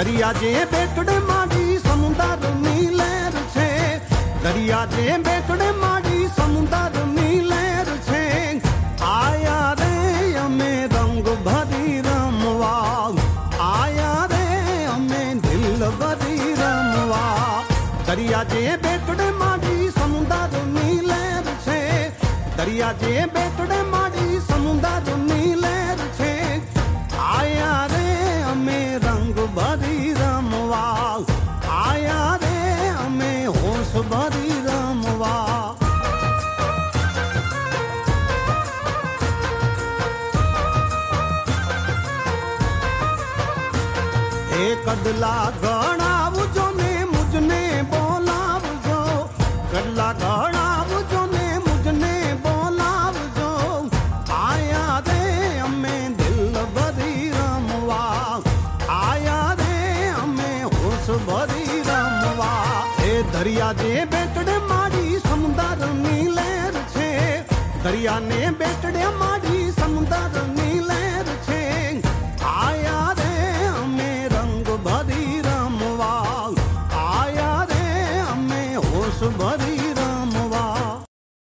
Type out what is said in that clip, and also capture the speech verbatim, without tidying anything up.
દરિયા જે બેટડે માડી સમુદ્રની લહેર છે, દરિયા જે બેટડે માડી સમુદ્રની લહેર છે. આયા રે અમે રંગ ભરી રમવા, આયા રે અમે દિલ ભરી રમવા. દરિયા જે બેટડે માડી સમુદ્રની લહેર છે, દરિયા જે બેટડે માડી સમુદ્રની લહેર છે. આયા રે અમે રંગ ભરી રમવા, આયા રે અમે હોશ ભરી રમવા. એ કડલા ગણાવજો ને મુજને બોલાવજો, કડલા ગણાવજો ને મુજને બોલાવજો. આયા રે અમે દિલ ભરી રમવા, આયા રે અમે હોશ ભરી રમવા. એ દરિયા જે બેટડે માડી સમુદ્રની લહેર છે, દરિયાને બેટડે માડી સમુદ્રની